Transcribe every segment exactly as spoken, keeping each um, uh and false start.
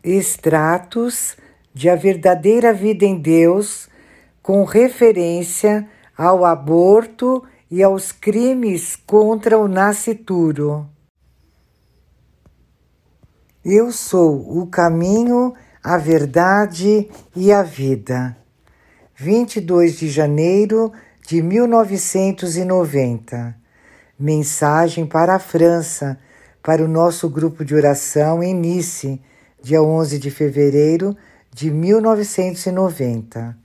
extratos de A Verdadeira Vida em Deus, com referência ao aborto e aos crimes contra o nascituro. Eu sou o caminho, a verdade e a vida. vinte e dois de janeiro de mil novecentos e noventa. Mensagem para a França, para o nosso grupo de oração em Nice, dia onze de fevereiro de mil novecentos e noventa.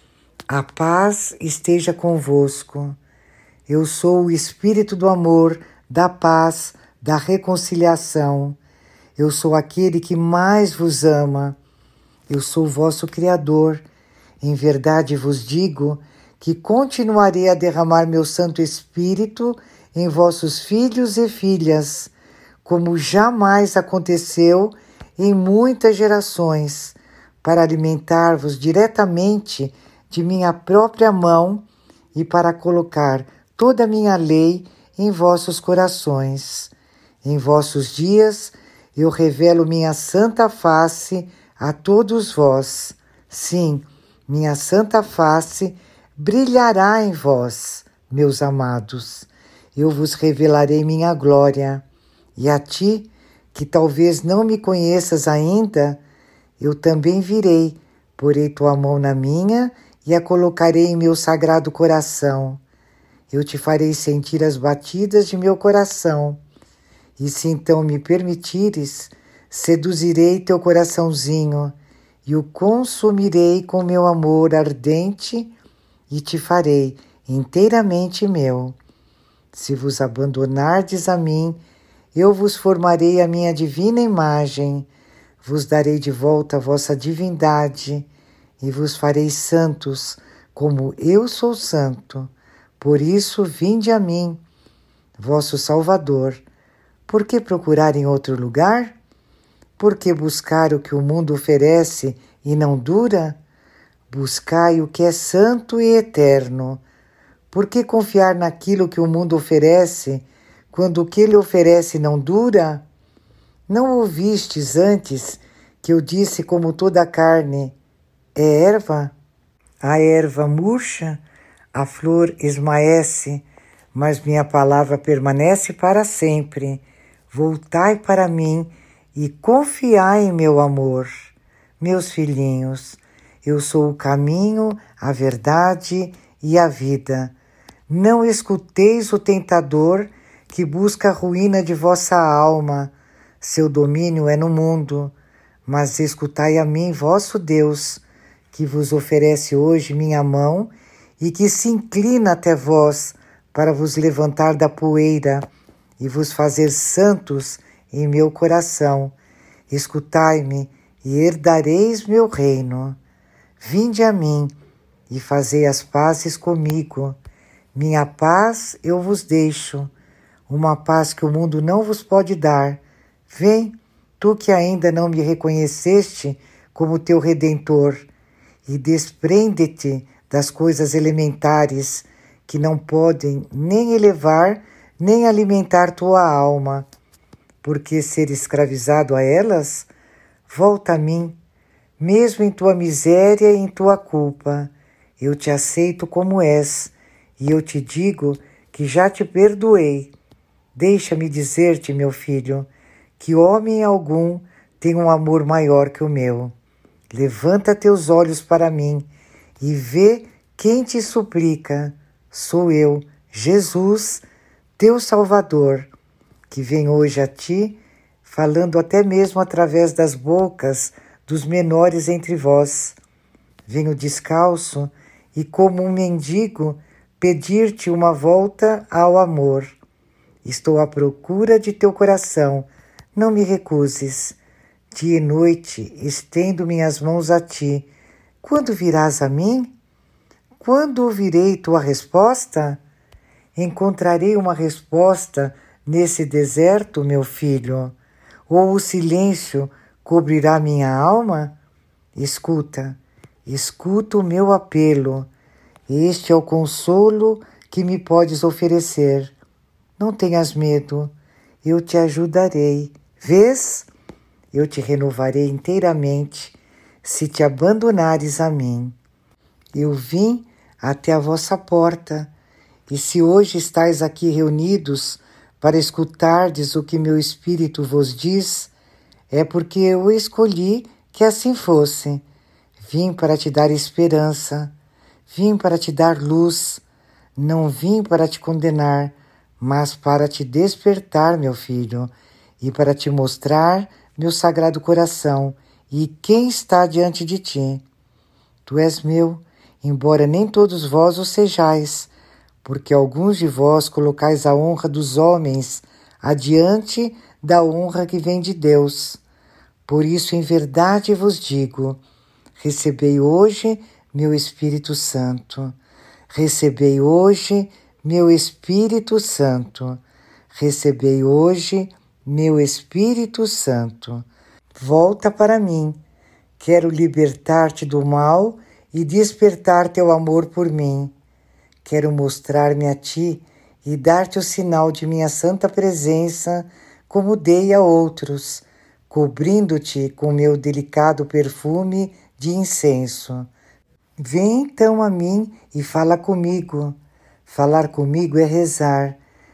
A paz esteja convosco. Eu sou o Espírito do amor, da paz, da reconciliação. Eu sou aquele que mais vos ama. Eu sou o vosso Criador. Em verdade vos digo que continuarei a derramar meu Santo Espírito em vossos filhos e filhas, como jamais aconteceu em muitas gerações, para alimentar-vos diretamente de minha própria mão e para colocar toda a minha lei em vossos corações. Em vossos dias eu revelo minha santa face a todos vós. Sim, minha santa face brilhará em vós, meus amados. Eu vos revelarei minha glória. E a ti, que talvez não me conheças ainda, eu também virei, porei tua mão na minha e a colocarei em meu sagrado coração. Eu te farei sentir as batidas de meu coração. E se então me permitires, seduzirei teu coraçãozinho e o consumirei com meu amor ardente e te farei inteiramente meu. Se vos abandonardes a mim, eu vos formarei a minha divina imagem, vos darei de volta a vossa divindade e vos farei santos, como eu sou santo. Por isso, vinde a mim, vosso Salvador. Por que procurar em outro lugar? Por que buscar o que o mundo oferece e não dura? Buscai o que é santo e eterno. Por que confiar naquilo que o mundo oferece, quando o que ele oferece não dura? Não ouvistes antes que eu disse como toda a carne é erva? A erva murcha, a flor esmaece, mas minha palavra permanece para sempre. Voltai para mim e confiai em meu amor. Meus filhinhos, eu sou o caminho, a verdade e a vida. Não escuteis o tentador que busca a ruína de vossa alma. Seu domínio é no mundo, mas escutai a mim, vosso Deus, que vos oferece hoje minha mão e que se inclina até vós para vos levantar da poeira e vos fazer santos em meu coração. Escutai-me e herdareis meu reino. Vinde a mim e fazei as pazes comigo. Minha paz eu vos deixo, uma paz que o mundo não vos pode dar. Vem, tu que ainda não me reconheceste como teu Redentor, e desprende-te das coisas elementares que não podem nem elevar nem alimentar tua alma. Porque ser escravizado a elas? Volta a mim, mesmo em tua miséria e em tua culpa. Eu te aceito como és, e eu te digo que já te perdoei. Deixa-me dizer-te, meu filho, que homem algum tem um amor maior que o meu. Levanta teus olhos para mim e vê quem te suplica. Sou eu, Jesus, teu Salvador, que vem hoje a ti, falando até mesmo através das bocas dos menores entre vós. Venho descalço e, como um mendigo, pedir-te uma volta ao amor. Estou à procura de teu coração, não me recuses. Dia e noite estendo minhas mãos a ti. Quando virás a mim? Quando ouvirei tua resposta? Encontrarei uma resposta nesse deserto, meu filho? Ou o silêncio cobrirá minha alma? Escuta, escuta o meu apelo. Este é o consolo que me podes oferecer. Não tenhas medo, eu te ajudarei. Vês? eu te renovarei inteiramente se te abandonares a mim. Eu vim até a vossa porta, e se hoje estáis aqui reunidos para escutardes o que meu Espírito vos diz, é porque eu escolhi que assim fosse. Vim para te dar esperança, vim para te dar luz, não vim para te condenar, mas para te despertar, meu filho, e para te mostrar meu sagrado coração e quem está diante de ti. Tu és meu, embora nem todos vós o sejais, porque alguns de vós colocais a honra dos homens adiante da honra que vem de Deus. Por isso, em verdade vos digo, recebei hoje meu Espírito Santo. Recebei hoje meu Espírito Santo. Recebei hoje meu Espírito Santo. Volta para mim. Quero libertar-te do mal e despertar teu amor por mim. Quero mostrar-me a ti e dar-te o sinal de minha santa presença, como dei a outros, cobrindo-te com meu delicado perfume de incenso. Vem então a mim e fala comigo. Falar comigo é rezar,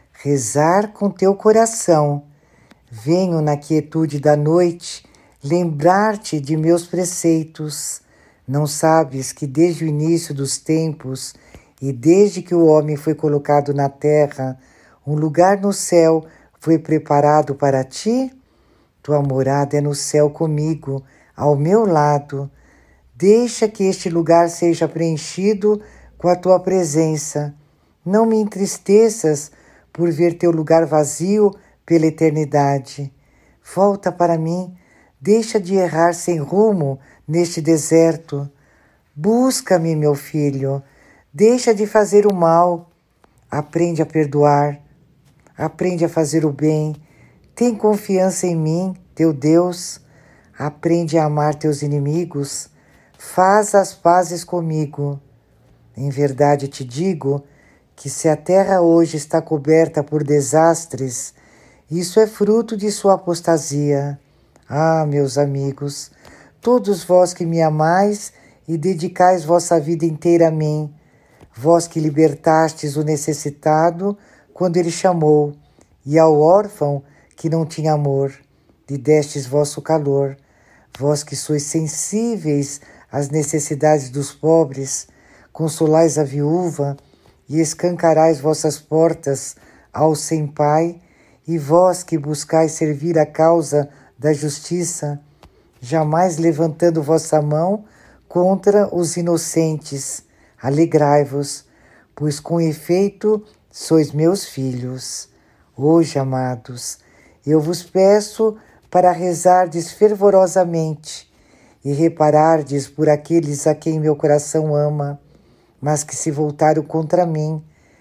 rezar com teu coração. Venho na quietude da noite lembrar-te de meus preceitos. Não sabes que desde o início dos tempos e desde que o homem foi colocado na terra, um lugar no céu foi preparado para ti? Tua morada é no céu comigo, ao meu lado. Deixa que este lugar seja preenchido com a tua presença. Não me entristeças por ver teu lugar vazio pela eternidade. Volta para mim, deixa de errar sem rumo neste deserto. Busca-me, meu filho, deixa de fazer o mal. Aprende a perdoar, aprende a fazer o bem. Tem confiança em mim, teu Deus. Aprende a amar teus inimigos. Faz as pazes comigo. Em verdade te digo que se a terra hoje está coberta por desastres, isso é fruto de sua apostasia. Ah, meus amigos, todos vós que me amais e dedicais vossa vida inteira a mim, vós que libertastes o necessitado quando ele chamou, e ao órfão que não tinha amor, lhe destes vosso calor, vós que sois sensíveis às necessidades dos pobres, consolais a viúva e escancarais vossas portas ao sem pai, e vós que buscais servir a causa da justiça, jamais levantando vossa mão contra os inocentes, alegrai-vos, pois com efeito sois meus filhos. Hoje, amados, eu vos peço para rezardes fervorosamente e reparardes por aqueles a quem meu coração ama, mas que se voltaram contra mim.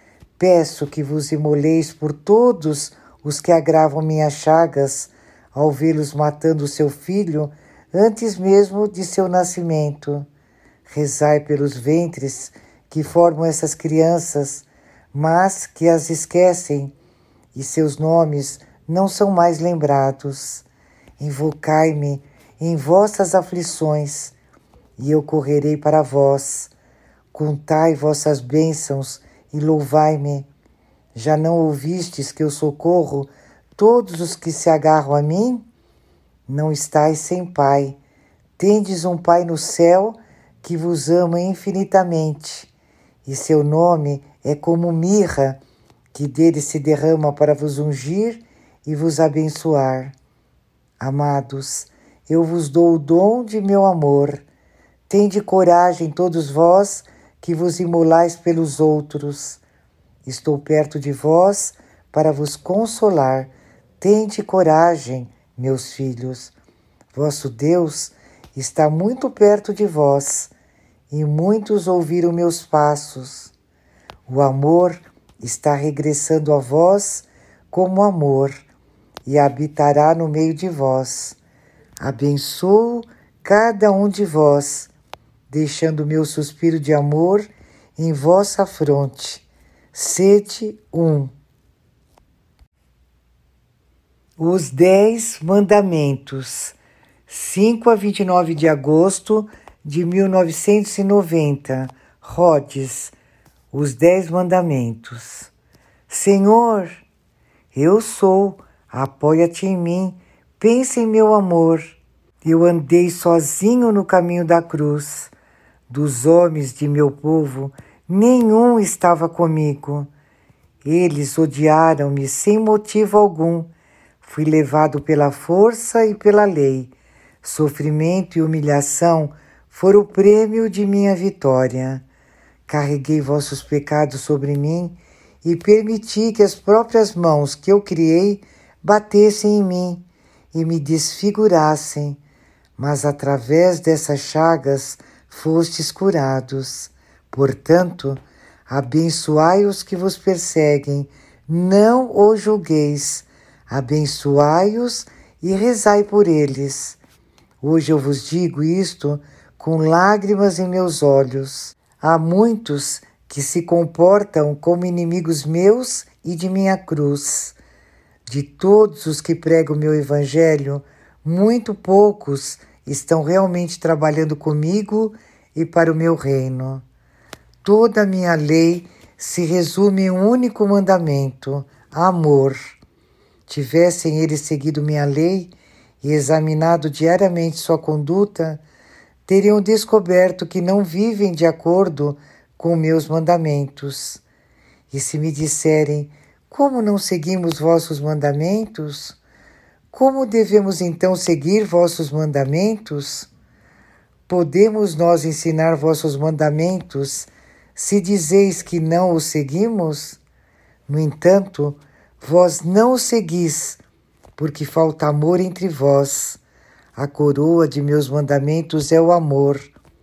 Peço que vos imoleis por todos os que agravam minhas chagas, ao vê-los matando seu filho antes mesmo de seu nascimento. Rezai pelos ventres que formam essas crianças, mas que as esquecem, e seus nomes não são mais lembrados. Invocai-me em vossas aflições, e eu correrei para vós. Contai vossas bênçãos e louvai-me. Já não ouvistes que eu socorro todos os que se agarram a mim? Não estais sem Pai. Tendes um Pai no céu que vos ama infinitamente, e seu nome é como mirra, que dele se derrama para vos ungir e vos abençoar. Amados, eu vos dou o dom de meu amor. Tende coragem, todos vós que vos imolais pelos outros. Estou perto de vós para vos consolar. Tende coragem, meus filhos. Vosso Deus está muito perto de vós, e muitos ouviram meus passos. O amor está regressando a vós como amor, e habitará no meio de vós. Abençoo cada um de vós, deixando meu suspiro de amor em vossa fronte. Sede um. Os Dez Mandamentos. cinco a vinte e nove de agosto de mil novecentos e noventa, Rhodes, os Dez Mandamentos. Senhor, eu sou, apoia-te em mim, pensa em meu amor. Eu andei sozinho no caminho da cruz. Dos homens de meu povo, nenhum estava comigo. Eles odiaram-me sem motivo algum. Fui levado pela força e pela lei. Sofrimento e humilhação foram o prêmio de minha vitória. Carreguei vossos pecados sobre mim e permiti que as próprias mãos que eu criei batessem em mim e me desfigurassem. Mas através dessas chagas fostes curados. Portanto, abençoai os que vos perseguem, não os julgueis. Abençoai-os e rezai por eles. Hoje eu vos digo isto com lágrimas em meus olhos. Há muitos que se comportam como inimigos meus e de minha cruz. De todos os que pregam o meu evangelho, muito poucos estão realmente trabalhando comigo e para o meu reino. Toda a minha lei se resume em um único mandamento: amor. Tivessem eles seguido minha lei e examinado diariamente sua conduta, teriam descoberto que não vivem de acordo com meus mandamentos. E se me disserem: como não seguimos vossos mandamentos? Como devemos então seguir vossos mandamentos? Podemos nós ensinar vossos mandamentos se dizeis que não os seguimos? No entanto, vós não os seguis, porque falta amor entre vós. A coroa de meus mandamentos é o amor.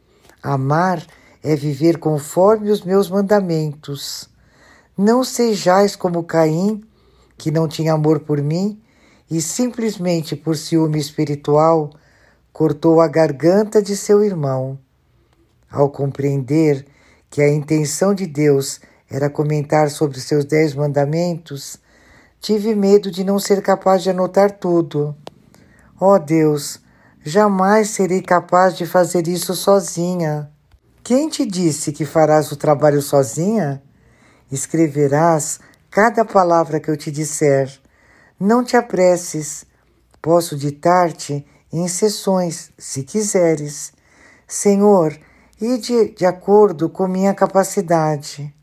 Amar é viver conforme os meus mandamentos. Não sejais como Caim, que não tinha amor por mim e simplesmente por ciúme espiritual cortou a garganta de seu irmão. Ao compreender que a intenção de Deus era comentar sobre seus dez mandamentos, tive medo de não ser capaz de anotar tudo. Ó Deus, jamais serei capaz de fazer isso sozinha. Quem te disse que farás o trabalho sozinha? Escreverás cada palavra que eu te disser. Não te apresses. Posso ditar-te em sessões, se quiseres. Senhor, ide de acordo com minha capacidade.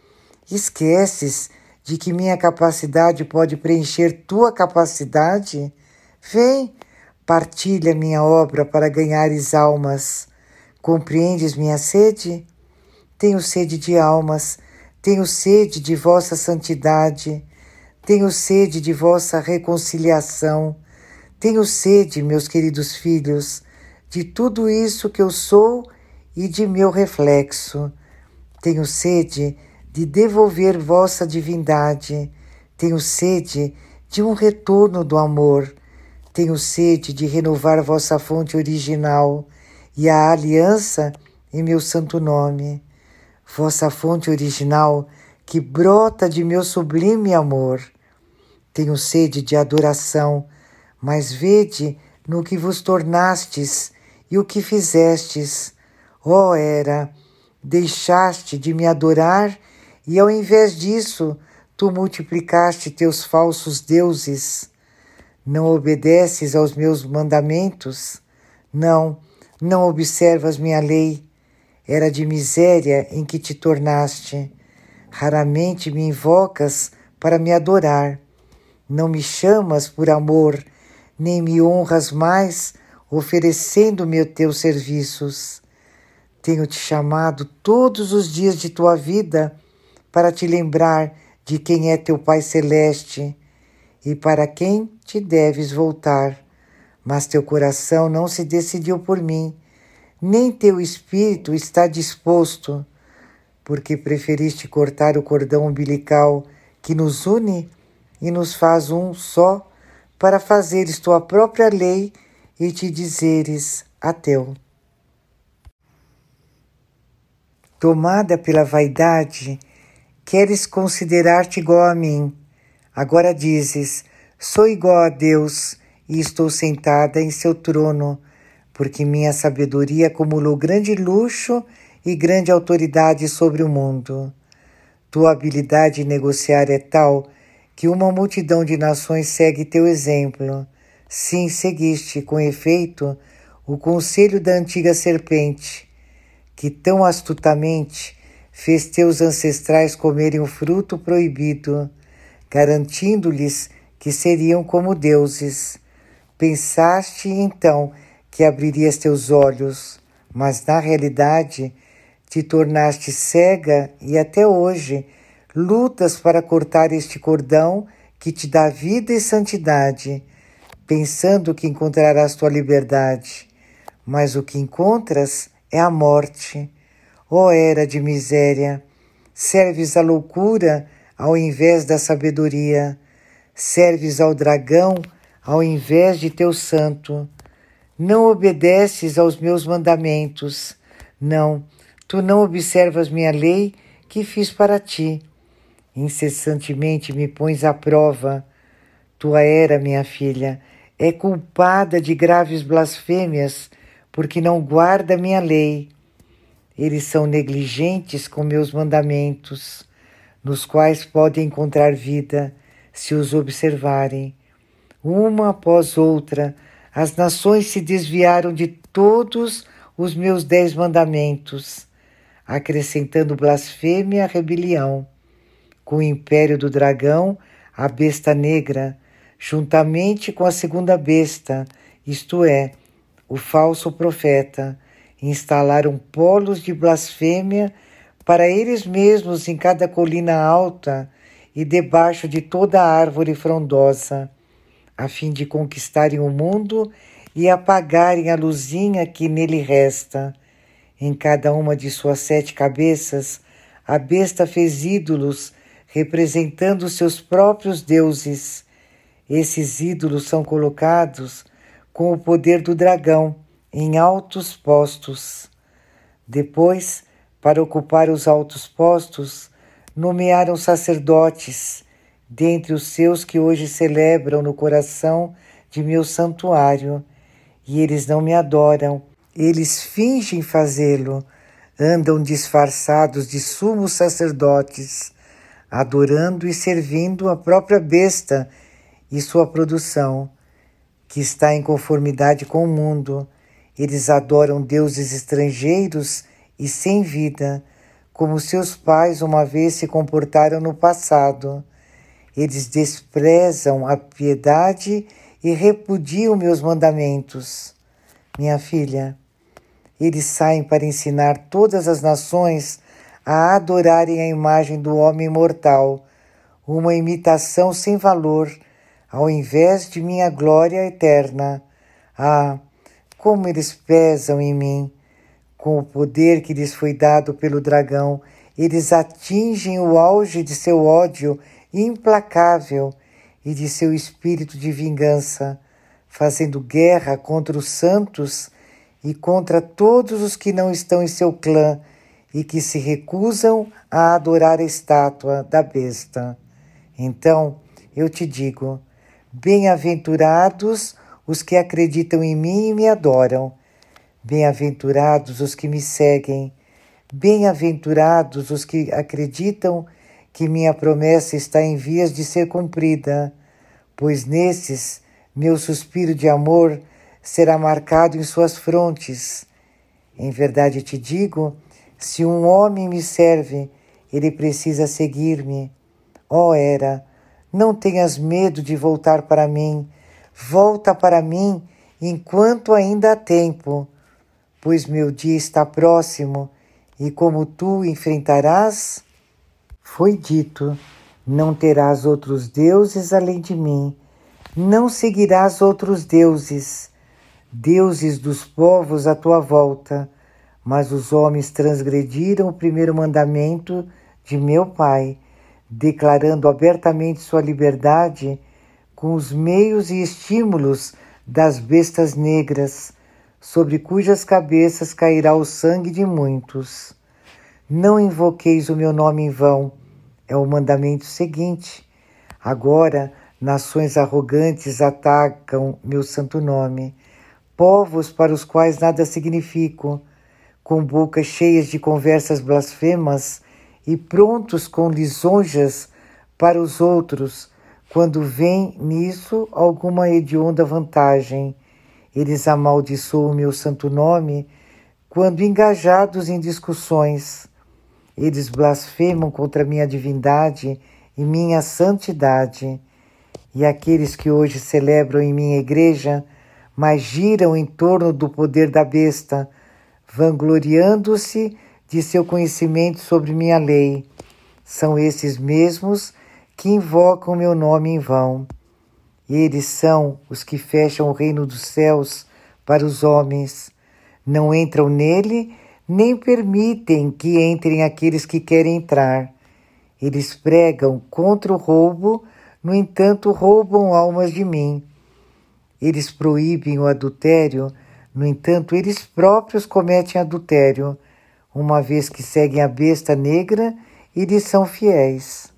Esqueces de que minha capacidade pode preencher tua capacidade? Vem, partilha minha obra para ganhares almas. Compreendes minha sede? Tenho sede de almas, tenho sede de vossa santidade, tenho sede de vossa reconciliação, tenho sede, meus queridos filhos, de tudo isso que eu sou e de meu reflexo. Tenho sede de devolver vossa divindade, tenho sede de um retorno do amor, tenho sede de renovar vossa fonte original e a aliança em meu santo nome. Vossa fonte original que brota de meu sublime amor. Tenho sede de adoração, mas vede no que vos tornastes e o que fizestes. Ó Hera, deixaste de me adorar e ao invés disso, tu multiplicaste teus falsos deuses. Não obedeces aos meus mandamentos? Não, não observas minha lei. Era de miséria em que te tornaste. Raramente me invocas para me adorar. Não me chamas por amor, nem me honras mais, oferecendo-me os teus serviços. Tenho-te chamado todos os dias de tua vida para te lembrar de quem é teu Pai Celeste e para quem te deves voltar. Mas teu coração não se decidiu por mim, nem teu espírito está disposto, porque preferiste cortar o cordão umbilical que nos une e nos faz um só, para fazeres tua própria lei e te dizeres ateu. Tomada pela vaidade, queres considerar-te igual a mim. Agora dizes, sou igual a Deus e estou sentada em seu trono, porque minha sabedoria acumulou grande luxo e grande autoridade sobre o mundo. Tua habilidade em negociar é tal que uma multidão de nações segue teu exemplo. Sim, seguiste, com efeito, o conselho da antiga serpente, que tão astutamente fez teus ancestrais comerem o fruto proibido, garantindo-lhes que seriam como deuses. Pensaste, então, que abririas teus olhos, mas, na realidade, te tornaste cega e até hoje lutas para cortar este cordão que te dá vida e santidade, pensando que encontrarás tua liberdade. Mas o que encontras é a morte. Ó era de miséria, serves à loucura ao invés da sabedoria, serves ao dragão ao invés de teu santo. Não obedeces aos meus mandamentos. Não, tu não observas minha lei que fiz para ti. Incessantemente me pões à prova. Tua Hera, minha filha, é culpada de graves blasfêmias, porque não guarda minha lei. Eles são negligentes com meus mandamentos, nos quais podem encontrar vida, se os observarem. Uma após outra, as nações se desviaram de todos os meus dez mandamentos, acrescentando blasfêmia à rebelião. Com o império do dragão, a besta negra, juntamente com a segunda besta, isto é, o falso profeta, instalaram polos de blasfêmia para eles mesmos em cada colina alta e debaixo de toda árvore frondosa, a fim de conquistarem o mundo e apagarem a luzinha que nele resta. Em cada uma de suas sete cabeças, a besta fez ídolos representando seus próprios deuses. Esses ídolos são colocados com o poder do dragão em altos postos. Depois, para ocupar os altos postos, nomearam sacerdotes, dentre os seus que hoje celebram no coração de meu santuário, e eles não me adoram, eles fingem fazê-lo, andam disfarçados de sumos sacerdotes, adorando e servindo a própria besta e sua produção, que está em conformidade com o mundo. Eles adoram deuses estrangeiros e sem vida, como seus pais uma vez se comportaram no passado. Eles desprezam a piedade e repudiam meus mandamentos. Minha filha, eles saem para ensinar todas as nações a adorarem a imagem do homem mortal, uma imitação sem valor, ao invés de minha glória eterna. Ah, como eles pesam em mim! Com o poder que lhes foi dado pelo dragão, eles atingem o auge de seu ódio implacável e de seu espírito de vingança, fazendo guerra contra os santos e contra todos os que não estão em seu clã e que se recusam a adorar a estátua da besta. Então, eu te digo, bem-aventurados os que acreditam em mim e me adoram. Bem-aventurados os que me seguem. Bem-aventurados os que acreditam que minha promessa está em vias de ser cumprida, pois nesses meu suspiro de amor será marcado em suas frontes. Em verdade te digo, se um homem me serve, ele precisa seguir-me. Ó Hera, não tenhas medo de voltar para mim. Volta para mim enquanto ainda há tempo, pois meu dia está próximo e como tu enfrentarás, foi dito, não terás outros deuses além de mim, não seguirás outros deuses, deuses dos povos à tua volta, mas os homens transgrediram o primeiro mandamento de meu Pai, declarando abertamente sua liberdade com os meios e estímulos das bestas negras, sobre cujas cabeças cairá o sangue de muitos. Não invoqueis o meu nome em vão, é o mandamento seguinte. Agora, nações arrogantes atacam meu santo nome. povos para os quais nada significo, com bocas cheias de conversas blasfemas e prontos com lisonjas para os outros, quando vem nisso alguma hedionda vantagem. Eles amaldiçoam o meu santo nome quando engajados em discussões. Eles blasfemam contra minha divindade e minha santidade. E aqueles que hoje celebram em minha igreja, mas giram em torno do poder da besta, vangloriando-se de seu conhecimento sobre minha lei. São esses mesmos que invocam meu nome em vão. Eles são os que fecham o reino dos céus para os homens. Não entram nele, nem permitem que entrem aqueles que querem entrar. Eles pregam contra o roubo, no entanto roubam almas de mim. Eles proíbem o adultério, no entanto eles próprios cometem adultério. Uma vez que seguem a besta negra, eles são fiéis.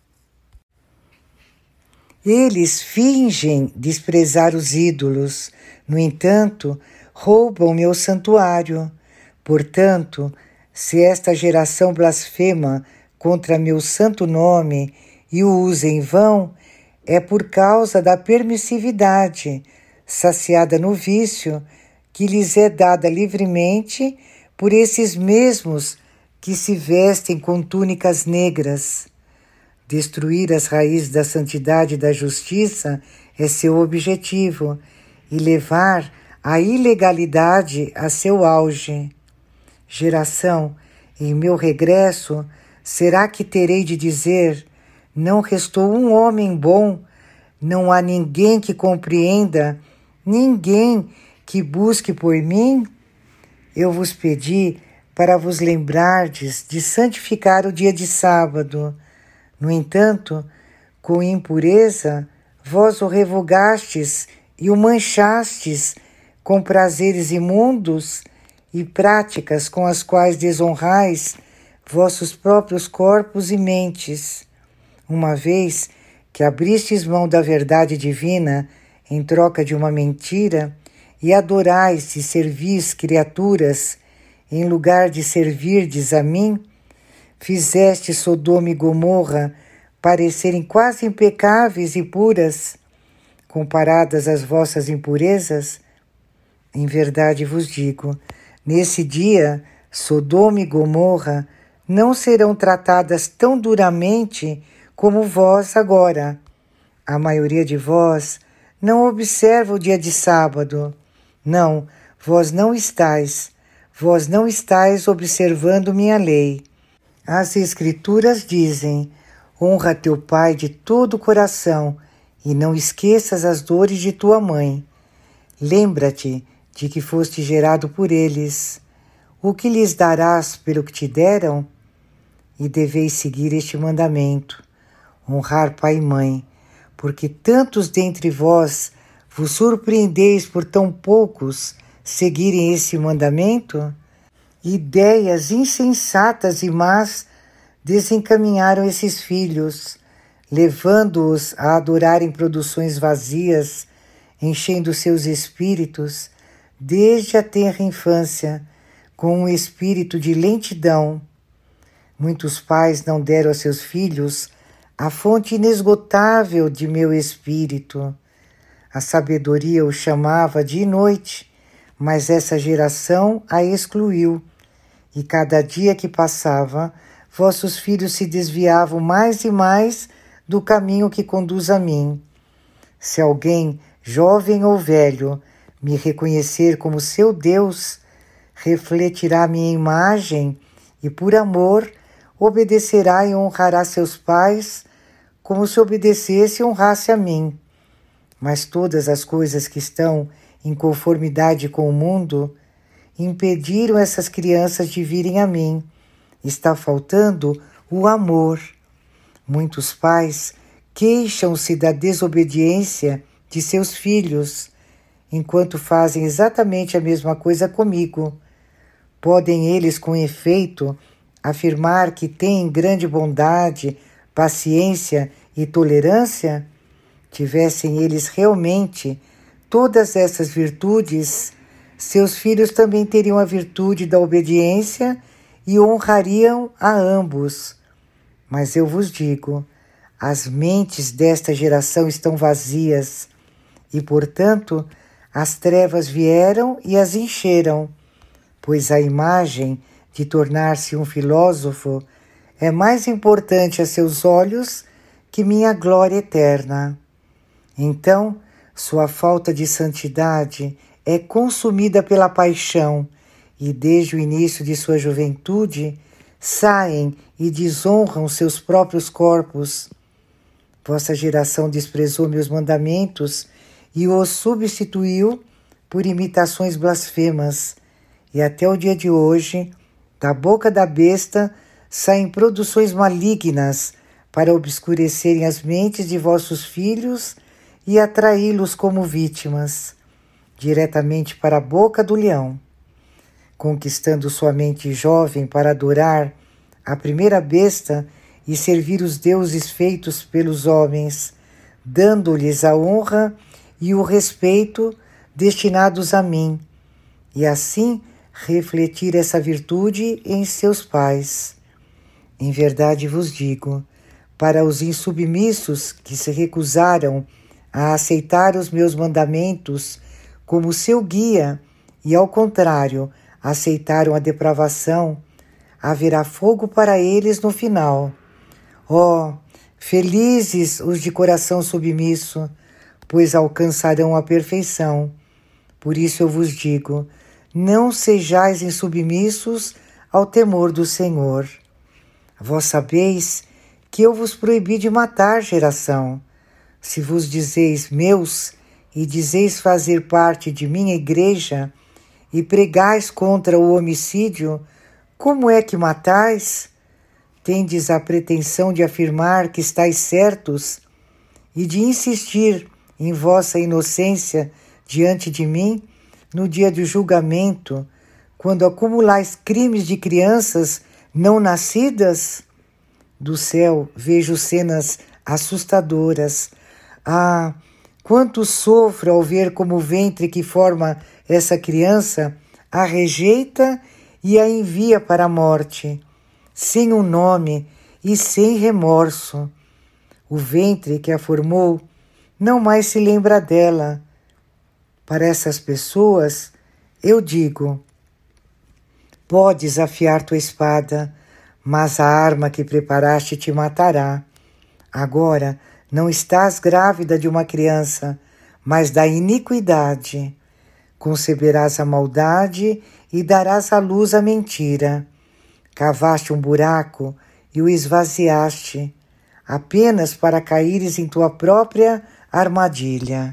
Eles fingem desprezar os ídolos, no entanto, roubam meu santuário. Portanto, se esta geração blasfema contra meu santo nome e o usa em vão, é por causa da permissividade, saciada no vício, que lhes é dada livremente por esses mesmos que se vestem com túnicas negras. Destruir as raízes da santidade e da justiça é seu objetivo e levar a ilegalidade a seu auge. Geração, em meu regresso, será que terei de dizer: não restou um homem bom, não há ninguém que compreenda, ninguém que busque por mim? Eu vos pedi para vos lembrardes de santificar o dia de sábado. No entanto, com impureza, vós o revogastes e o manchastes com prazeres imundos e práticas com as quais desonrais vossos próprios corpos e mentes. Uma vez que abristes mão da verdade divina em troca de uma mentira e adorais e servis criaturas em lugar de servirdes a mim, fizeste Sodoma e Gomorra parecerem quase impecáveis e puras, comparadas às vossas impurezas? Em verdade vos digo, nesse dia, Sodoma e Gomorra não serão tratadas tão duramente como vós agora. A maioria de vós não observa o dia de sábado. Não, vós não estáis, vós não estáis observando minha lei. As Escrituras dizem: honra teu pai de todo o coração e não esqueças as dores de tua mãe. Lembra-te de que foste gerado por eles. O que lhes darás pelo que te deram? E deveis seguir este mandamento: honrar pai e mãe, porque tantos dentre vós vos surpreendeis por tão poucos seguirem esse mandamento? Ideias insensatas e más desencaminharam esses filhos, levando-os a adorarem produções vazias, enchendo seus espíritos, desde a tenra infância, com um espírito de lentidão. Muitos pais não deram a seus filhos a fonte inesgotável de meu espírito. A sabedoria o chamava de noite, mas essa geração a excluiu. E cada dia que passava, vossos filhos se desviavam mais e mais do caminho que conduz a mim. Se alguém, jovem ou velho, me reconhecer como seu Deus, refletirá minha imagem e, por amor, obedecerá e honrará seus pais como se obedecesse e honrasse a mim. Mas todas as coisas que estão em conformidade com o mundo impediram essas crianças de virem a mim. Está faltando o amor. Muitos pais queixam-se da desobediência de seus filhos, enquanto fazem exatamente a mesma coisa comigo. Podem eles, com efeito, afirmar que têm grande bondade, paciência e tolerância? Tivessem eles realmente todas essas virtudes, seus filhos também teriam a virtude da obediência e honrariam a ambos. Mas eu vos digo, as mentes desta geração estão vazias e, portanto, as trevas vieram e as encheram, pois a imagem de tornar-se um filósofo é mais importante a seus olhos que minha glória eterna. Então, sua falta de santidade é consumida pela paixão e, desde o início de sua juventude, saem e desonram seus próprios corpos. Vossa geração desprezou meus mandamentos e os substituiu por imitações blasfemas, e até o dia de hoje, da boca da besta saem produções malignas para obscurecerem as mentes de vossos filhos e atraí-los como vítimas, diretamente para a boca do leão, conquistando sua mente jovem para adorar a primeira besta e servir os deuses feitos pelos homens, dando-lhes a honra e o respeito destinados a mim, e assim refletir essa virtude em seus pais. Em verdade vos digo, para os insubmissos que se recusaram a aceitar os meus mandamentos como seu guia e, ao contrário, aceitaram a depravação, haverá fogo para eles no final. Oh, felizes os de coração submisso, pois alcançarão a perfeição. Por isso eu vos digo, não sejais insubmissos ao temor do Senhor. Vós sabeis que eu vos proibi de matar, geração. Se vos dizeis meus e dizeis fazer parte de minha igreja e pregais contra o homicídio, como é que matais? Tendes a pretensão de afirmar que estáis certos e de insistir em vossa inocência diante de mim no dia do julgamento, quando acumulais crimes de crianças não nascidas? Do céu vejo cenas assustadoras. Ah, quanto sofro ao ver como o ventre que forma essa criança a rejeita e a envia para a morte, sem um nome e sem remorso. O ventre que a formou não mais se lembra dela. Para essas pessoas, eu digo, podes afiar tua espada, mas a arma que preparaste te matará. Agora, não estás grávida de uma criança, mas da iniquidade. Conceberás a maldade e darás à luz a mentira. Cavaste um buraco e o esvaziaste, apenas para caíres em tua própria armadilha.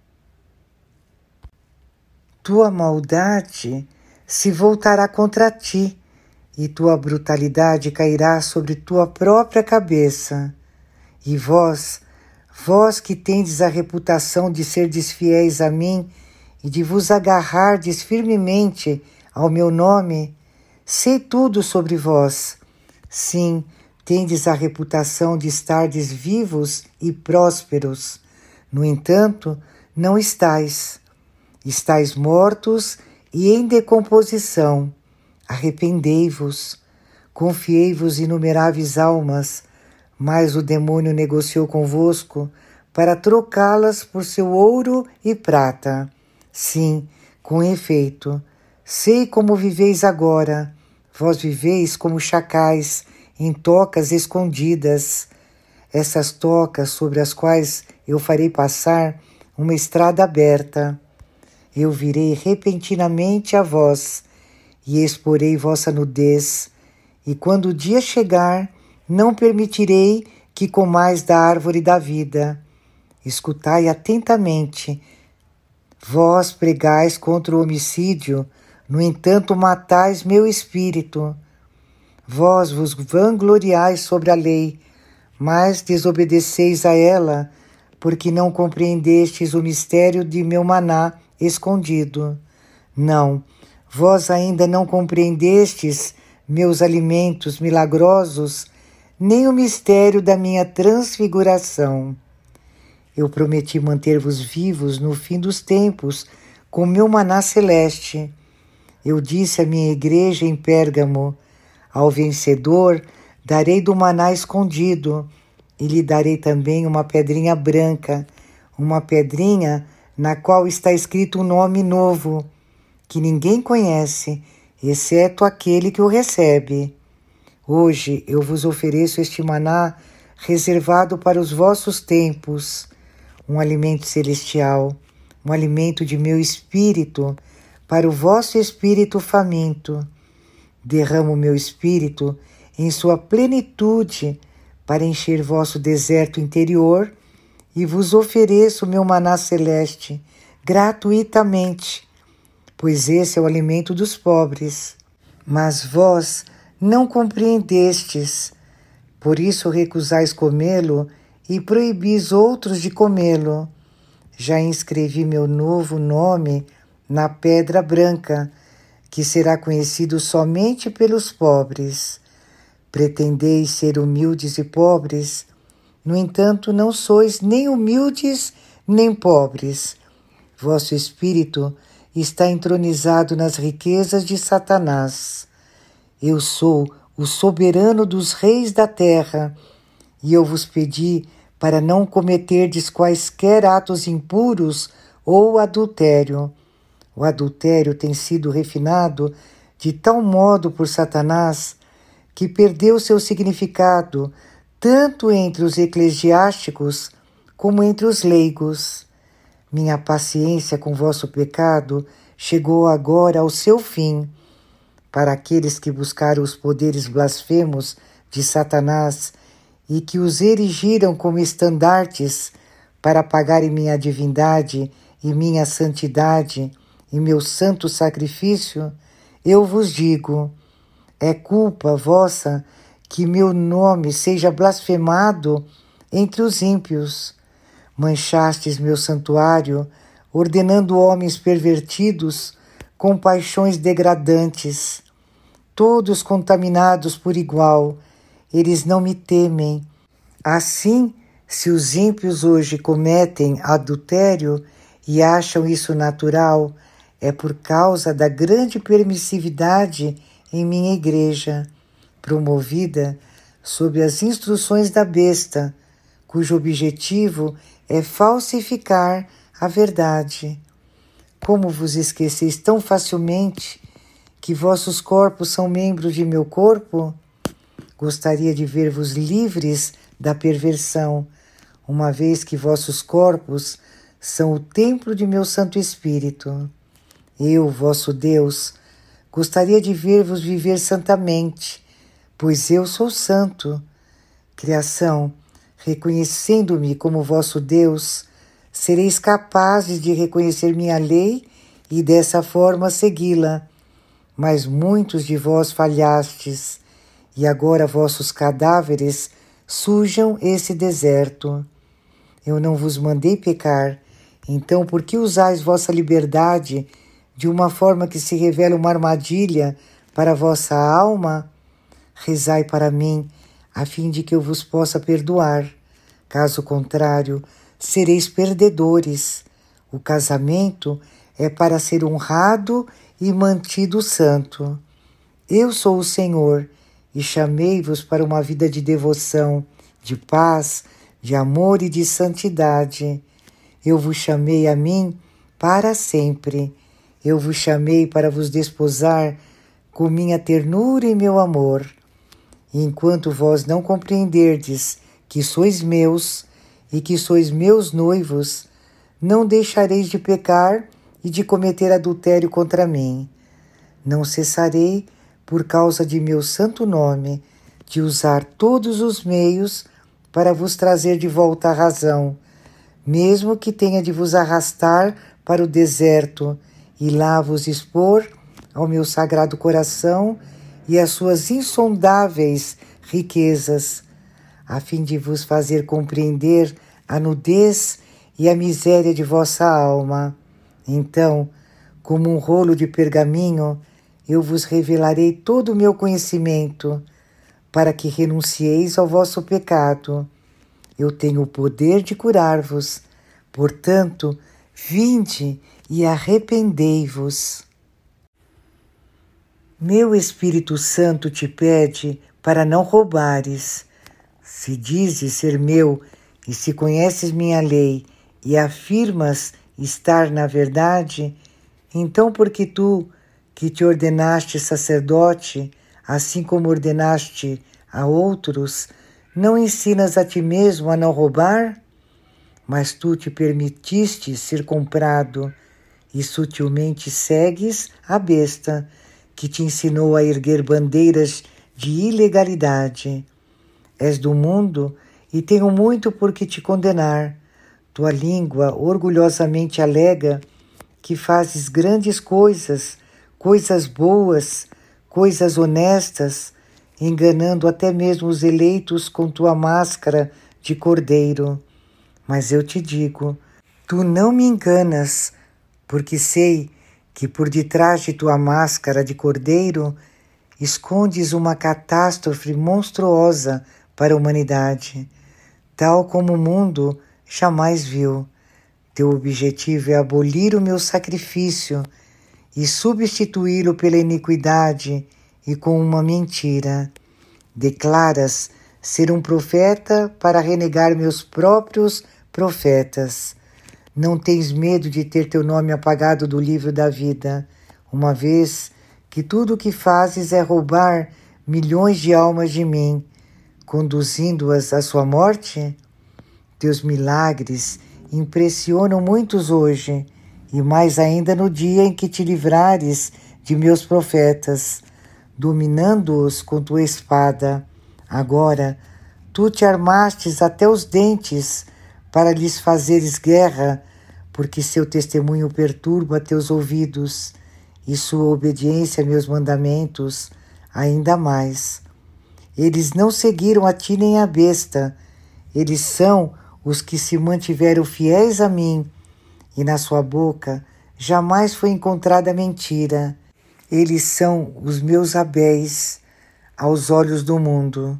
Tua maldade se voltará contra ti, e tua brutalidade cairá sobre tua própria cabeça. E vós, vós que tendes a reputação de ser desfiéis a mim e de vos agarrardes firmemente ao meu nome, sei tudo sobre vós. Sim, tendes a reputação de estardes vivos e prósperos. No entanto, não estais. Estais mortos e em decomposição. Arrependei-vos. Confiei-vos inumeráveis almas, mas o demônio negociou convosco para trocá-las por seu ouro e prata. Sim, com efeito, sei como viveis agora. Vós viveis como chacais, em tocas escondidas. Essas tocas sobre as quais eu farei passar uma estrada aberta. Eu virei repentinamente a vós e exporei vossa nudez, e quando o dia chegar, não permitirei que comais da árvore da vida. Escutai atentamente. Vós pregais contra o homicídio, no entanto matais meu espírito. Vós vos vangloriais sobre a lei, mas desobedeceis a ela, porque não compreendestes o mistério de meu maná escondido. Não, vós ainda não compreendestes meus alimentos milagrosos, nem o mistério da minha transfiguração. Eu prometi manter-vos vivos no fim dos tempos com meu maná celeste. Eu disse à minha igreja em Pérgamo: ao vencedor darei do maná escondido, e lhe darei também uma pedrinha branca, uma pedrinha na qual está escrito um nome novo, que ninguém conhece, exceto aquele que o recebe. Hoje eu vos ofereço este maná reservado para os vossos tempos, um alimento celestial, um alimento de meu espírito, para o vosso espírito faminto. Derramo meu espírito em sua plenitude para encher vosso deserto interior e vos ofereço meu maná celeste gratuitamente, pois esse é o alimento dos pobres. Mas vós não compreendestes, por isso recusais comê-lo e proibis outros de comê-lo. Já inscrevi meu novo nome na pedra branca, que será conhecido somente pelos pobres. Pretendeis ser humildes e pobres, no entanto não sois nem humildes nem pobres. Vosso espírito está entronizado nas riquezas de Satanás. Eu sou o soberano dos reis da terra, e eu vos pedi para não cometerdes quaisquer atos impuros ou adultério. O adultério tem sido refinado de tal modo por Satanás que perdeu seu significado tanto entre os eclesiásticos como entre os leigos. Minha paciência com vosso pecado chegou agora ao seu fim. Para aqueles que buscaram os poderes blasfemos de Satanás e que os erigiram como estandartes para apagarem minha divindade e minha santidade e meu santo sacrifício, eu vos digo: é culpa vossa que meu nome seja blasfemado entre os ímpios. Manchastes meu santuário, ordenando homens pervertidos com paixões degradantes. Todos contaminados por igual, eles não me temem. Assim, se os ímpios hoje cometem adultério e acham isso natural, é por causa da grande permissividade em minha igreja, promovida sob as instruções da besta, cujo objetivo é falsificar a verdade. Como vos esqueceis tão facilmente que vossos corpos são membros de meu corpo? Gostaria de ver-vos livres da perversão, uma vez que vossos corpos são o templo de meu Santo Espírito. Eu, vosso Deus, gostaria de ver-vos viver santamente, pois eu sou santo. Criação, reconhecendo-me como vosso Deus, sereis capazes de reconhecer minha lei e dessa forma segui-la. Mas muitos de vós falhastes, e agora vossos cadáveres sujam esse deserto. Eu não vos mandei pecar, então por que usais vossa liberdade de uma forma que se revela uma armadilha para a vossa alma? Rezai para mim, a fim de que eu vos possa perdoar. Caso contrário, sereis perdedores. O casamento é para ser honrado e mantido santo. Eu sou o Senhor e chamei-vos para uma vida de devoção, de paz, de amor e de santidade. Eu vos chamei a mim para sempre. Eu vos chamei para vos desposar com minha ternura e meu amor. E enquanto vós não compreenderdes que sois meus e que sois meus noivos, não deixareis de pecar e de cometer adultério contra mim. Não cessarei, por causa de meu santo nome, de usar todos os meios para vos trazer de volta à razão, mesmo que tenha de vos arrastar para o deserto e lá vos expor ao meu sagrado coração e às suas insondáveis riquezas, a fim de vos fazer compreender a nudez e a miséria de vossa alma. Então, como um rolo de pergaminho, eu vos revelarei todo o meu conhecimento, para que renuncieis ao vosso pecado. eu tenho o poder de curar-vos. Portanto, vinde e arrependei-vos. Meu Espírito Santo te pede para não roubares. Se dizes ser meu e se conheces minha lei e afirmas estar na verdade, então porque tu, que te ordenaste sacerdote, assim como ordenaste a outros, não ensinas a ti mesmo a não roubar? Mas tu te permitiste ser comprado e sutilmente segues a besta que te ensinou a erguer bandeiras de ilegalidade. És do mundo e tenho muito por que te condenar. Tua língua orgulhosamente alega que fazes grandes coisas, coisas boas, coisas honestas, enganando até mesmo os eleitos com tua máscara de cordeiro. Mas eu te digo, tu não me enganas, porque sei que por detrás de tua máscara de cordeiro escondes uma catástrofe monstruosa para a humanidade, tal como o mundo jamais viu. Teu objetivo é abolir o meu sacrifício e substituí-lo pela iniquidade e com uma mentira. Declaras ser um profeta para renegar meus próprios profetas. Não tens medo de ter teu nome apagado do livro da vida, uma vez que tudo o que fazes é roubar milhões de almas de mim, conduzindo-as à sua morte? Teus milagres impressionam muitos hoje, e mais ainda no dia em que te livrares de meus profetas, dominando-os com tua espada. Agora, tu te armastes até os dentes para lhes fazeres guerra, porque seu testemunho perturba teus ouvidos e sua obediência a meus mandamentos ainda mais. Eles não seguiram a ti nem a besta, eles são os que se mantiveram fiéis a mim, e na sua boca jamais foi encontrada mentira. Eles são os meus Abéis aos olhos do mundo.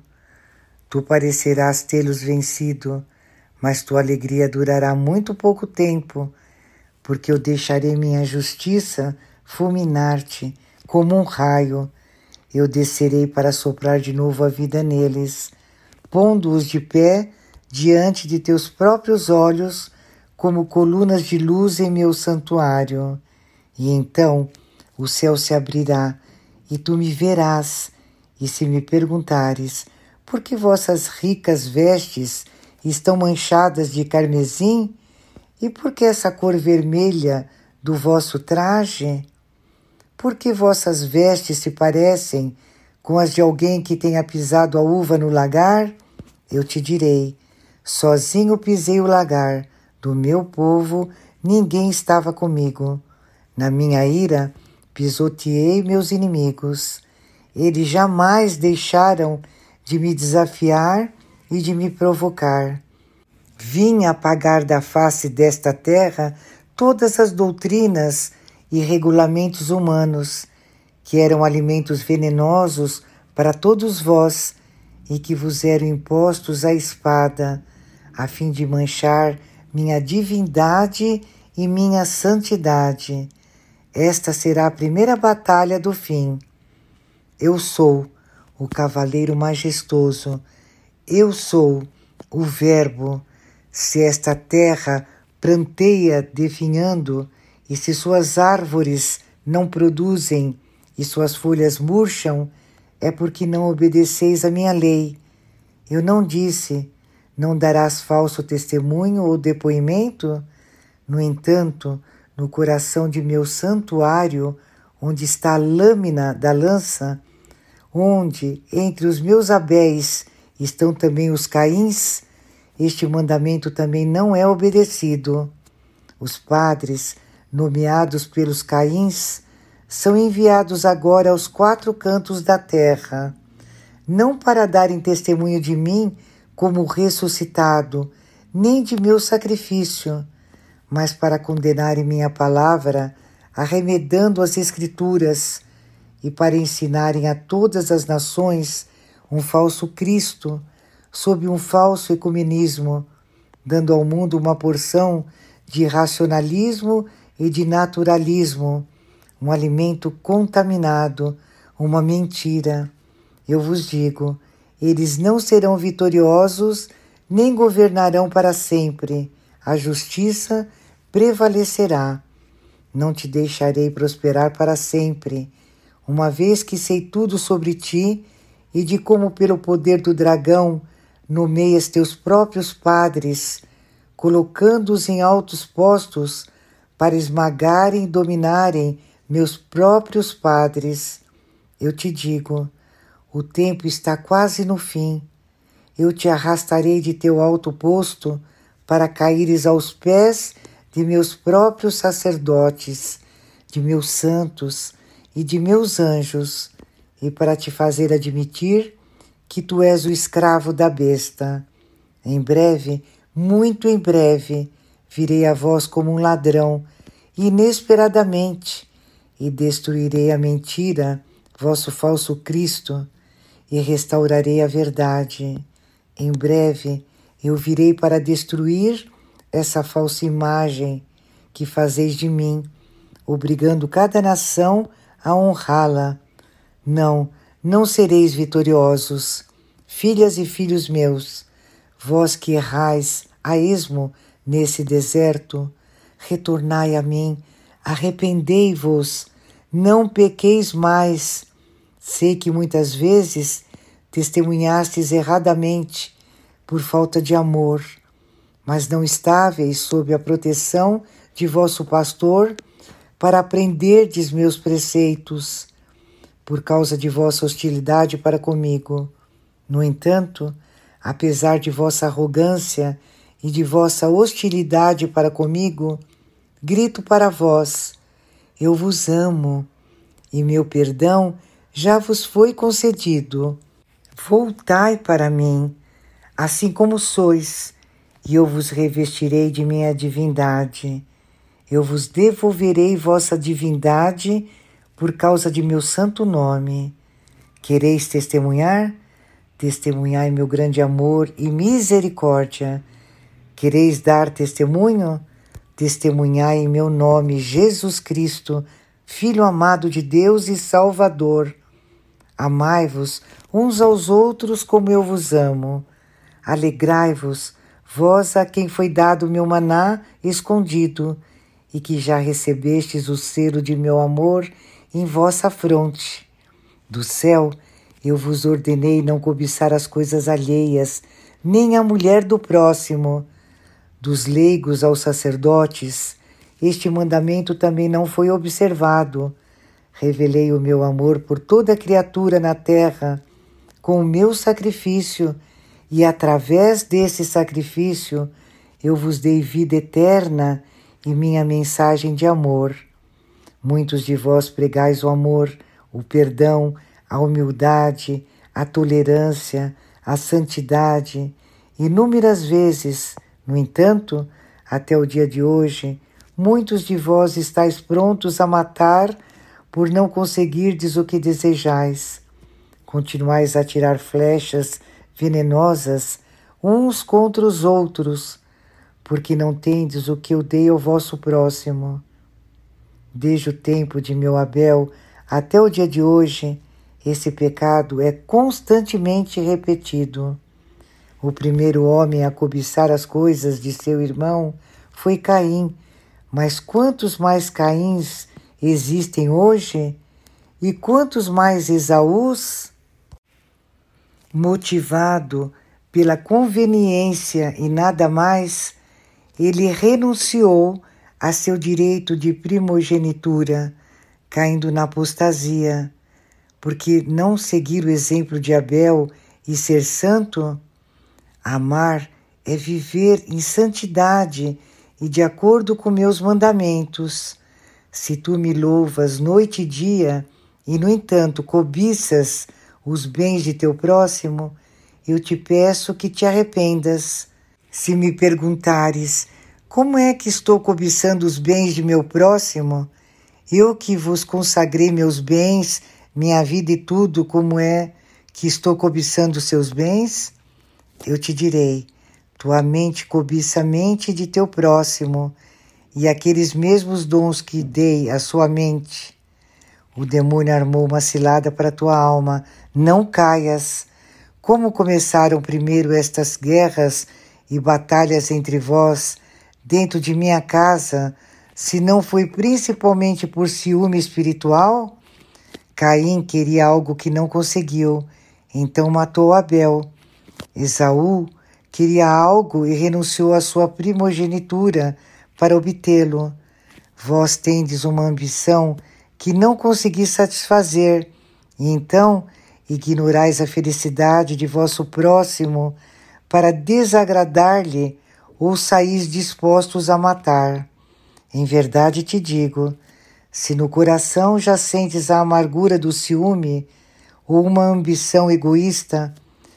Tu parecerás tê-los vencido, mas tua alegria durará muito pouco tempo, porque eu deixarei minha justiça fulminar-te como um raio. Eu descerei para soprar de novo a vida neles, pondo-os de pé diante de teus próprios olhos, como colunas de luz em meu santuário. E então o céu se abrirá, e tu me verás, e se me perguntares, por que vossas ricas vestes estão manchadas de carmesim? E por que essa cor vermelha do vosso traje? Por que vossas vestes se parecem com as de alguém que tenha pisado a uva no lagar? Eu te direi, sozinho pisei o lagar, do meu povo ninguém estava comigo. Na minha ira, pisoteei meus inimigos. Eles jamais deixaram de me desafiar e de me provocar. Vim apagar da face desta terra todas as doutrinas e regulamentos humanos, que eram alimentos venenosos para todos vós e que vos eram impostos à espada, a fim de manchar minha divindade e minha santidade. Esta será a primeira batalha do fim. Eu sou o cavaleiro majestoso, eu sou o Verbo. Se esta terra pranteia definhando, e se suas árvores não produzem e suas folhas murcham, é porque não obedeceis à minha lei. Eu não disse, não darás falso testemunho ou depoimento? No entanto, no coração de meu santuário, onde está a lâmina da lança, onde entre os meus Abéis estão também os Caíns, este mandamento também não é obedecido. Os padres, nomeados pelos Caíns, são enviados agora aos quatro cantos da terra, não para darem testemunho de mim como ressuscitado, nem de meu sacrifício, mas para condenarem minha palavra, arremedando as Escrituras, e para ensinarem a todas as nações um falso Cristo, sob um falso ecumenismo, dando ao mundo uma porção de racionalismo e de naturalismo, um alimento contaminado, uma mentira. Eu vos digo, eles não serão vitoriosos, nem governarão para sempre. A justiça prevalecerá. Não te deixarei prosperar para sempre, uma vez que sei tudo sobre ti e de como pelo poder do dragão nomeias teus próprios padres, colocando-os em altos postos para esmagarem e dominarem meus próprios padres. Eu te digo, o tempo está quase no fim. Eu te arrastarei de teu alto posto para caíres aos pés de meus próprios sacerdotes, de meus santos e de meus anjos, e para te fazer admitir que tu és o escravo da besta. Em breve, muito em breve, virei a vós como um ladrão, inesperadamente, e destruirei a mentira, vosso falso Cristo, e restaurarei a verdade. Em breve, eu virei para destruir essa falsa imagem que fazeis de mim, obrigando cada nação a honrá-la. Não, não sereis vitoriosos, filhas e filhos meus, vós que errais a esmo nesse deserto, retornai a mim, arrependei-vos, não pequeis mais. Sei que muitas vezes testemunhastes erradamente por falta de amor, mas não estáveis sob a proteção de vosso pastor para aprenderdes meus preceitos, por causa de vossa hostilidade para comigo. No entanto, apesar de vossa arrogância e de vossa hostilidade para comigo, grito para vós, eu vos amo, e meu perdão já vos foi concedido. Voltai para mim, assim como sois, e eu vos revestirei de minha divindade. Eu vos devolverei vossa divindade por causa de meu santo nome. Quereis testemunhar? Testemunhai meu grande amor e misericórdia. Quereis dar testemunho? Testemunhai em meu nome, Jesus Cristo, Filho amado de Deus e Salvador. Amai-vos uns aos outros como eu vos amo. Alegrai-vos, vós a quem foi dado meu maná escondido, e que já recebestes o selo de meu amor em vossa fronte. Do céu eu vos ordenei não cobiçar as coisas alheias, nem a mulher do próximo. Dos leigos aos sacerdotes, este mandamento também não foi observado. Revelei o meu amor por toda criatura na terra, com o meu sacrifício, e através desse sacrifício eu vos dei vida eterna e minha mensagem de amor. Muitos de vós pregais o amor, o perdão, a humildade, a tolerância, a santidade. Inúmeras vezes, no entanto, até o dia de hoje, muitos de vós estáis prontos a matar por não conseguirdes o que desejais. Continuais a tirar flechas venenosas uns contra os outros, porque não tendes o que eu dei ao vosso próximo. Desde o tempo de meu Abel até o dia de hoje, esse pecado é constantemente repetido. O primeiro homem a cobiçar as coisas de seu irmão foi Caim, mas quantos mais Caíns existem hoje? E quantos mais Esaús? Motivado pela conveniência e nada mais, ele renunciou a seu direito de primogenitura, caindo na apostasia, porque não seguir o exemplo de Abel e ser santo? Amar é viver em santidade e de acordo com meus mandamentos. Se tu me louvas noite e dia, e no entanto cobiças os bens de teu próximo, eu te peço que te arrependas. Se me perguntares, como é que estou cobiçando os bens de meu próximo? Eu que vos consagrei meus bens, minha vida e tudo, como é que estou cobiçando seus bens? Eu te direi, tua mente cobiça a mente de teu próximo, e aqueles mesmos dons que dei à sua mente. O demônio armou uma cilada para tua alma. Não caias. Como começaram primeiro estas guerras e batalhas entre vós, dentro de minha casa, se não foi principalmente por ciúme espiritual? Caim queria algo que não conseguiu, então matou Abel. Esaú queria algo e renunciou à sua primogenitura para obtê-lo. Vós tendes uma ambição que não conseguis satisfazer, e então ignorais a felicidade de vosso próximo para desagradar-lhe ou saís dispostos a matar. Em verdade te digo, se no coração já sentes a amargura do ciúme ou uma ambição egoísta,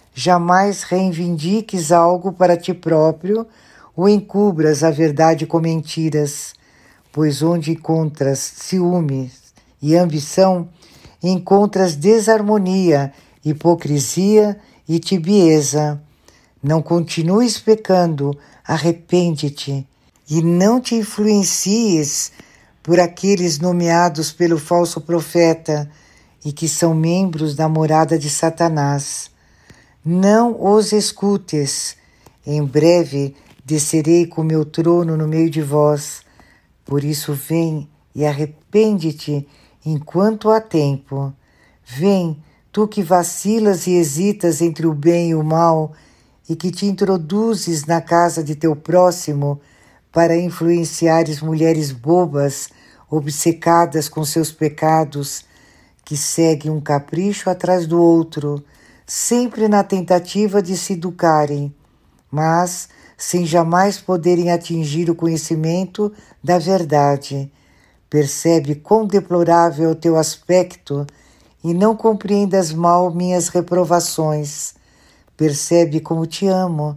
jamais reivindiques algo para ti próprio ou encubras a verdade com mentiras, pois onde encontras ciúmes e ambição, encontras desarmonia, hipocrisia e tibieza. Não continues pecando, arrepende-te e não te influencies por aqueles nomeados pelo falso profeta e que são membros da morada de Satanás. Não os escutes. Em breve descerei com meu trono no meio de vós. Por isso vem e arrepende-te enquanto há tempo. Vem, tu que vacilas e hesitas entre o bem e o mal, e que te introduzes na casa de teu próximo para influenciares mulheres bobas, obcecadas com seus pecados, que seguem um capricho atrás do outro, sempre na tentativa de se educarem, mas sem jamais poderem atingir o conhecimento da verdade. Percebe quão deplorável é o teu aspecto e não compreendas mal minhas reprovações. Percebe como te amo.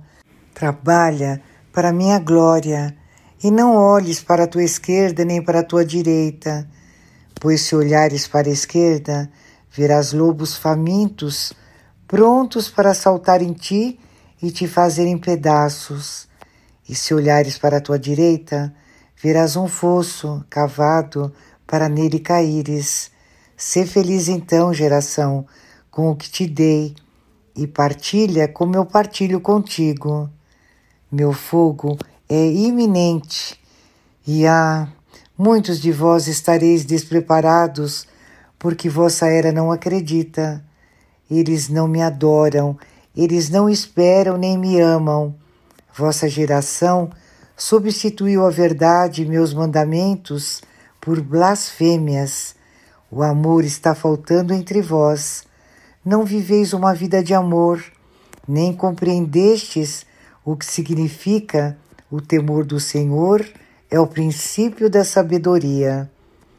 Trabalha para minha glória e não olhes para a tua esquerda nem para a tua direita, pois se olhares para a esquerda, verás lobos famintos, prontos para saltar em ti e te fazerem pedaços. E se olhares para a tua direita, verás um fosso cavado para nele caíres. Sê feliz então, geração, com o que te dei, e partilha como eu partilho contigo. Meu fogo é iminente, e ah, muitos de vós estareis despreparados, porque vossa era não acredita. Eles não me adoram, eles não esperam nem me amam. Vossa geração substituiu a verdade e meus mandamentos por blasfêmias. O amor está faltando entre vós. Não viveis uma vida de amor, nem compreendestes o que significa o temor do Senhor é o princípio da sabedoria.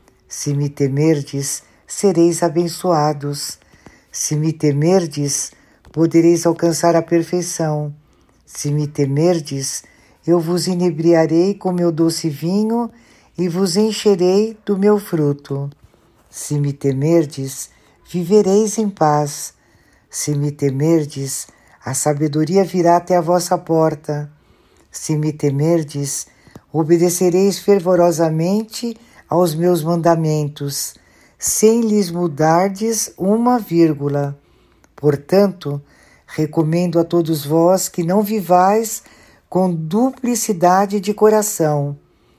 Se me temerdes, sereis abençoados. Se me temerdes, podereis alcançar a perfeição. Se me temerdes, eu vos inebriarei com meu doce vinho e vos encherei do meu fruto. Se me temerdes, vivereis em paz. Se me temerdes, a sabedoria virá até a vossa porta. Se me temerdes, obedecereis fervorosamente aos meus mandamentos, sem lhes mudardes uma vírgula. Portanto, recomendo a todos vós que não vivais com duplicidade de coração.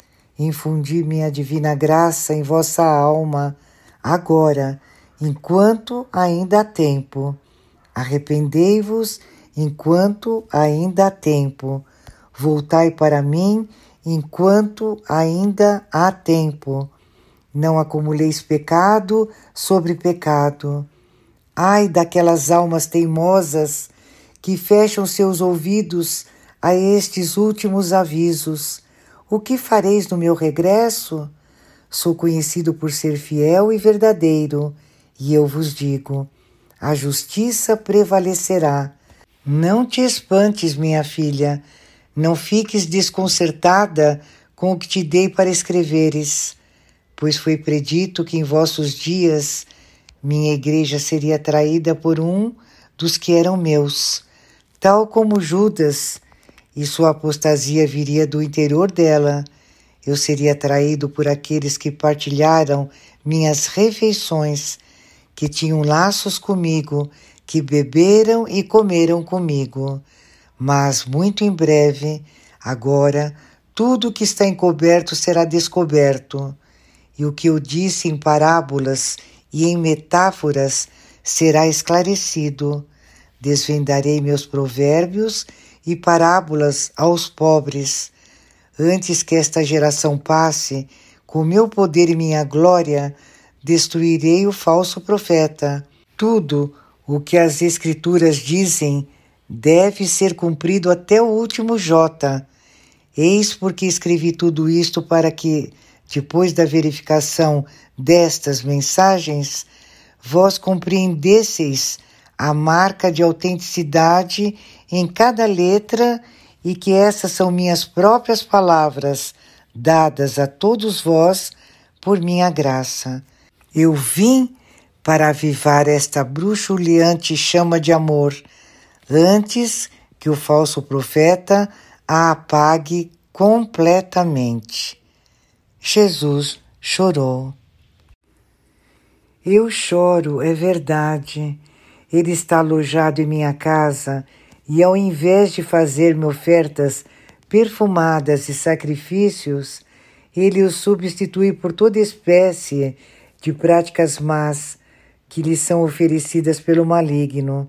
Infundi minha divina graça em vossa alma, agora, enquanto ainda há tempo. Arrependei-vos enquanto ainda há tempo. Voltai para mim enquanto ainda há tempo. Não acumuleis pecado sobre pecado. Ai daquelas almas teimosas que fecham seus ouvidos a estes últimos avisos. O que fareis no meu regresso? Sou conhecido por ser fiel e verdadeiro, e eu vos digo, a justiça prevalecerá. Não te espantes, minha filha, não fiques desconcertada com o que te dei para escreveres, pois foi predito que em vossos dias minha igreja seria traída por um dos que eram meus. tal como Judas, e sua apostasia viria do interior dela. Eu seria traído por aqueles que partilharam minhas refeições, que tinham laços comigo, que beberam e comeram comigo. Mas muito em breve, agora, tudo que está encoberto será descoberto, e o que eu disse em parábolas e em metáforas será esclarecido. Desvendarei meus provérbios e parábolas aos pobres. Antes que esta geração passe, com meu poder e minha glória, destruirei o falso profeta. Tudo o que as Escrituras dizem deve ser cumprido até o último jota. Eis porque escrevi tudo isto para que, depois da verificação destas mensagens, vós compreendesseis a marca de autenticidade em cada letra e que essas são minhas próprias palavras, dadas a todos vós por minha graça. Eu vim para avivar esta bruxuleante chama de amor, antes que o falso profeta a apague completamente. Jesus chorou. Eu choro, é verdade. Ele está alojado em minha casa e, ao invés de fazer-me ofertas perfumadas e sacrifícios, ele os substitui por toda espécie de práticas más que lhe são oferecidas pelo maligno.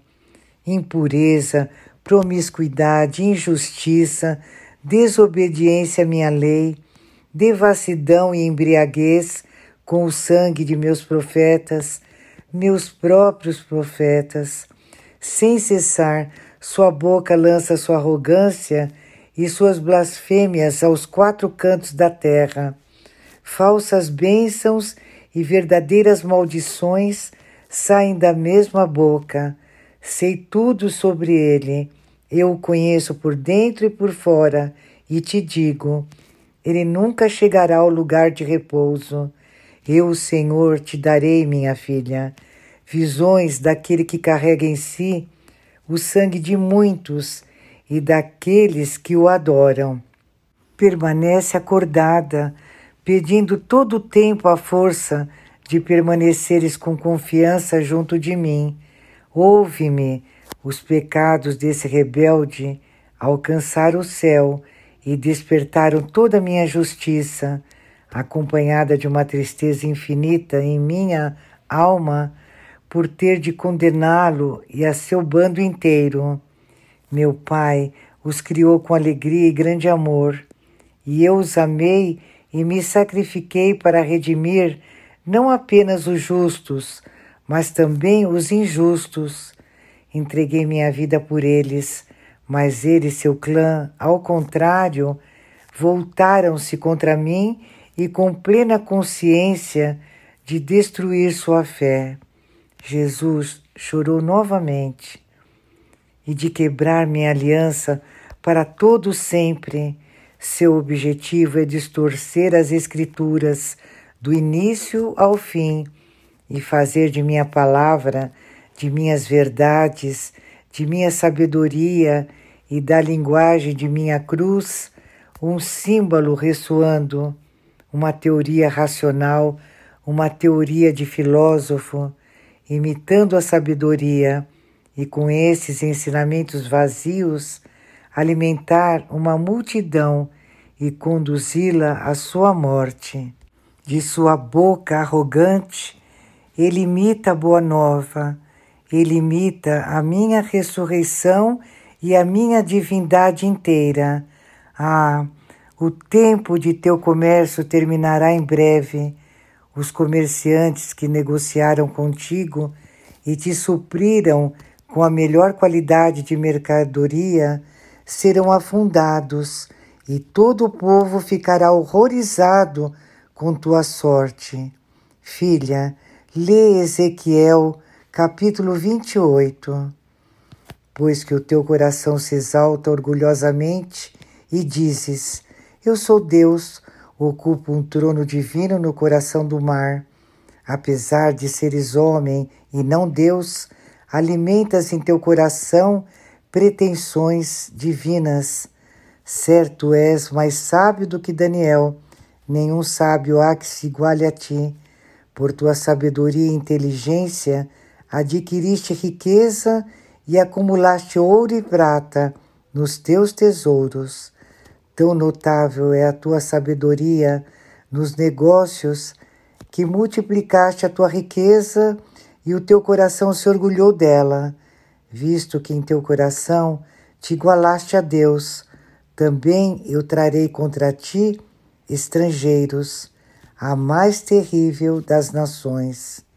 Impureza, promiscuidade, injustiça, desobediência à minha lei, devassidão e embriaguez com o sangue de meus profetas, meus próprios profetas. Sem cessar, sua boca lança sua arrogância e suas blasfêmias aos quatro cantos da terra. Falsas bênçãos e verdadeiras maldições saem da mesma boca. Sei tudo sobre ele. Eu o conheço por dentro e por fora, e te digo, ele nunca chegará ao lugar de repouso. Eu, o Senhor, te darei, minha filha, visões daquele que carrega em si o sangue de muitos e daqueles que o adoram. Permanece acordada, pedindo todo o tempo a força de permaneceres com confiança junto de mim. Ouve-me. Os pecados desse rebelde alcançaram o céu e despertaram toda a minha justiça, acompanhada de uma tristeza infinita em minha alma por ter de condená-lo e a seu bando inteiro. Meu Pai os criou com alegria e grande amor, e eu os amei e me sacrifiquei para redimir não apenas os justos, mas também os injustos. Entreguei minha vida por eles, mas ele e seu clã, ao contrário, voltaram-se contra mim e com plena consciência de destruir sua fé. Jesus chorou novamente e de quebrar minha aliança para todo sempre. Seu objetivo é distorcer as Escrituras do início ao fim e fazer de minha palavra, de minhas verdades, de minha sabedoria e da linguagem de minha cruz um símbolo ressoando, uma teoria racional, uma teoria de filósofo, imitando a sabedoria e com esses ensinamentos vazios alimentar uma multidão e conduzi-la à sua morte. De sua boca arrogante, ele imita a boa nova, ele imita a minha ressurreição e a minha divindade inteira. Ah, o tempo de teu comércio terminará em breve. Os comerciantes que negociaram contigo e te supriram com a melhor qualidade de mercadoria serão afundados, e todo o povo ficará horrorizado com tua sorte. Filha, lê Ezequiel, capítulo vinte e oito. Pois que o teu coração se exalta orgulhosamente e dizes, eu sou Deus, ocupo um trono divino no coração do mar. Apesar de seres homem e não Deus, alimentas em teu coração pretensões divinas. Certo és mais sábio do que Daniel, nenhum sábio há que se iguale a ti. Por tua sabedoria e inteligência adquiriste riqueza e acumulaste ouro e prata nos teus tesouros. Tão notável é a tua sabedoria nos negócios que multiplicaste a tua riqueza e o teu coração se orgulhou dela, visto que em teu coração te igualaste a Deus. Também eu trarei contra ti estrangeiros, a mais terrível das nações.